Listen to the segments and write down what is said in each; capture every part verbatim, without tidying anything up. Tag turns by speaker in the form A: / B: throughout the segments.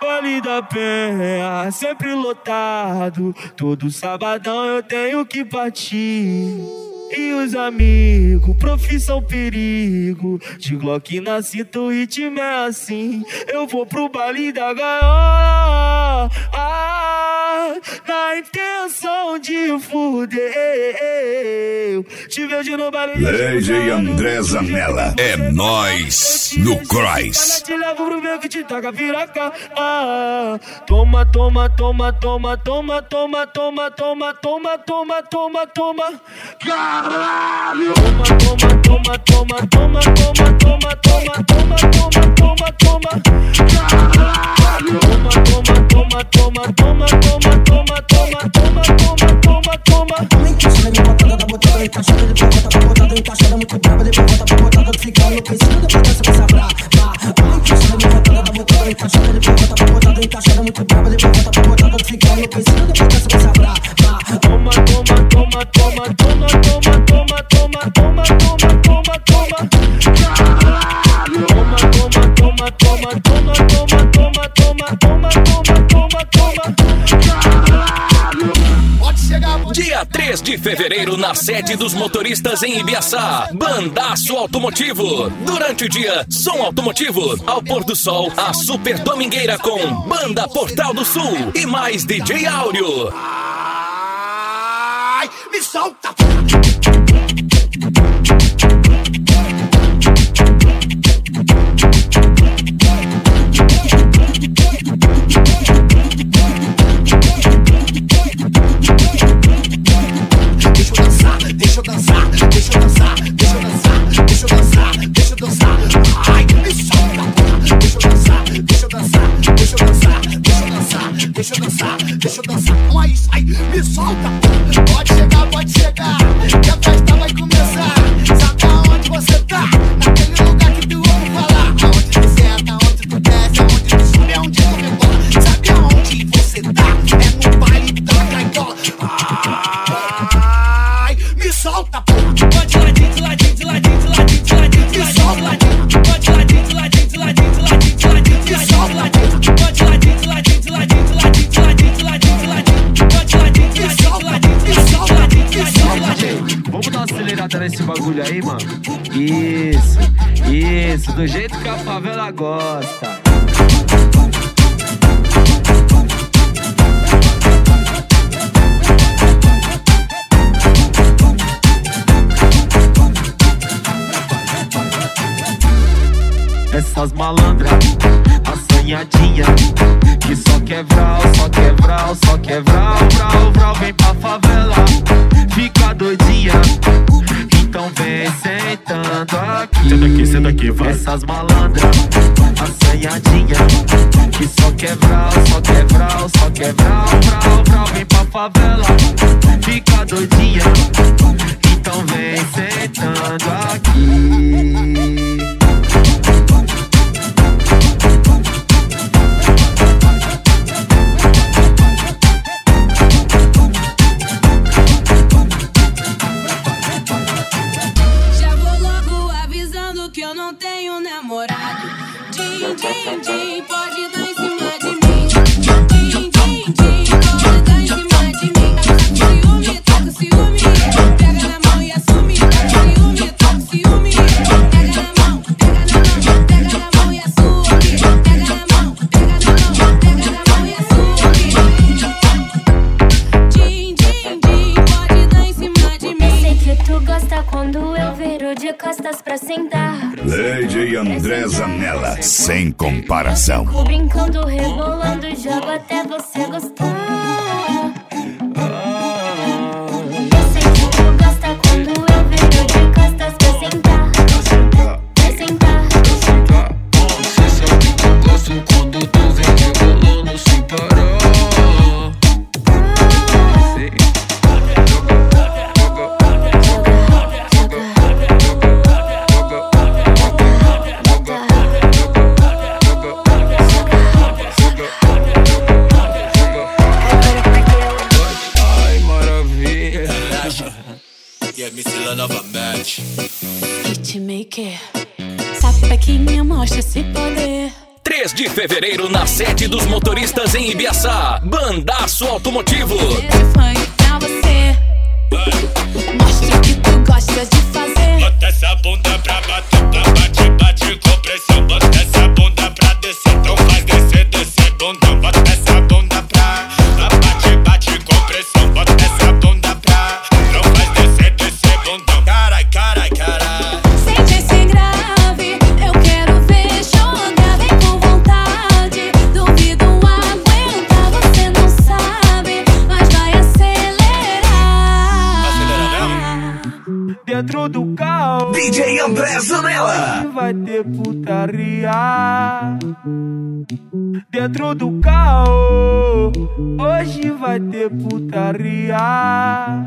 A: baile da Penha, sempre lotado. Todo sabadão eu tenho que partir. E os amigos, profissão perigo, de Glock na cinta, o ritmo é assim. Eu vou pro baile da gaiola, ah, na intenção de fuder. Te vejo no baile
B: D J André Zanella. É nóis no Cross.
A: Te levo pro meu que te taca piraca. Ah, toma, toma, toma, toma, toma, toma, toma, toma, toma, toma, toma, toma. Caralho! Toma, toma, toma, toma, toma, toma, toma, toma, toma, toma, toma, toma. Caralho! Toma, toma, toma, toma, toma, toma, toma, toma, toma, toma, toma, toma.
C: Toma encaixada, me botada da botada, encaixada, depois volta pra botada, encaixada muito brava, depois volta pra botada, fica enlouquecida, depois dessa vai sabrar. Toma encaixada, me botada da botada, encaixada, depois volta pra botada, encaixada muito brava, depois volta pra botada, fica enlouquecida, depois dessa vai sabrar.
A: Toma, toma, toma, toma, toma, toma, toma, toma, toma, toma, toma, toma. Caralho! Toma, toma, toma, toma, toma, toma, toma, toma, toma, toma, toma, toma. Caralho!
D: Pode chegar, pode
E: Dia três de fevereiro, na sede dos motoristas em Ibiaçá, Bandaço Automotivo. Durante o dia, som automotivo. Ao pôr do sol, a Super Domingueira com Banda Portal do Sul e mais D J Áureo.
D: Ai, me solta! Deixa eu dançar, deixa eu dançar, deixa eu dançar, deixa eu dançar, deixa eu dançar, ai, me solta, deixa eu dançar, deixa eu dançar, deixa eu dançar, deixa eu dançar, deixa eu dançar, deixa eu dançar, não é isso, ai, me solta, pode chegar, pode chegar, que a festa vai começar, sabe aonde você tá, naquele lugar que tu ouve falar, aonde tu senta, aonde tu desce, aonde tu sobe, aonde tu rebola, sabe aonde você tá, é no baile da gaiola, ai, me solta, porra. Pode ladinho, de ladinho, de ladinho, de ladinho, de ladinho, de ladinho, de ladinho. Pode ladinho, de ladinho, de ladinho, de ladinho, de ladinho, de ladinho. Pode ladinho, de ladinho, de ladinho, de ladinho, de ladinho, de ladinho, de ladinho. Pode ladinho, de ladinho, de ladinho, de ladinho, de ladinho, de ladinho.
A: Vamos dar uma acelerada nesse bagulho aí, mano? Isso, isso, do jeito que a favela gosta. Essas malandras, assanhadinha, que só quer vral, só quer vral, só quer vral, vral, vral, vem pra favela, fica doidinha, então vem sentando aqui.
F: Senta aqui, senta aqui, vai.
A: Essas malandras, assanhadinha, que só quer vral, só quer vral, só quer vral, vral, vral, vem pra favela, fica doidinha, então vem sentando aqui.
G: Din, din, din, pode dar em cima de mim. Din, din, din, pode dar em cima de mim. Tá com ciúme, tá com ciúme. Pega na mão e assume. Tá com ciúme, tá com ciúme. Pega na mão, pega na mão, pega na mão e assume. Pega na mão, pega na mão, pega na mão e assume. Din, din, din, pode dar em cima de mim.
H: Sei que tu gosta quando eu viro de costas pra sentar.
B: D J André Zanella, sem comparação.
H: Fico brincando, rebolando, jogo até você gostar. Eu sei que tu gosta quando eu viro de costas pra sentar. Pra sentar.
A: Cê sabe que eu gosto quando tu vem rebolando sem parar.
E: três de fevereiro, na sede dos motoristas em Ibiaçá. Bandaço Automotivo.
G: Esse funk pra você. Mostra o que tu gostas de fazer.
D: Bota essa bunda pra bater, pra bate, bate com pressão. Bota essa bunda pra descer, então faz descer, descer bundão. Bota essa bunda pra, pra bate, bate com pressão. Bota essa bunda pra, não faz descer, descer bundão. Carai, carai, carai.
G: Sente esse grave, eu quero ver jogar. Vem com vontade, duvido aguentar. Você não sabe, mas vai acelerar.
D: Acelera mesmo?
A: Dentro do carro
B: D J André Zanella.
A: vai ter putaria. Dentro do carro hoje vai ter putaria.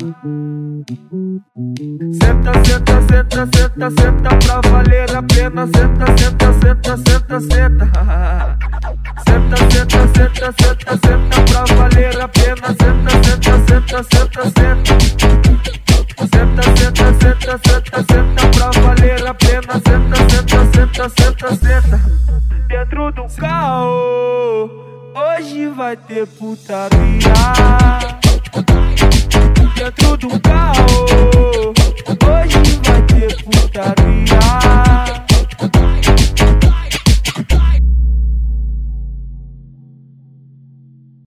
A: Senta, senta, senta, senta, senta pra valer a pena. Senta, senta, senta, senta, senta. Senta, senta, senta, senta, senta pra valer a pena. Senta, senta, senta, senta, senta. Senta, senta, senta, senta, senta pra valer a pena. Senta, senta, senta, senta, senta. Dentro do carro hoje vai ter putaria. Dentro do carro hoje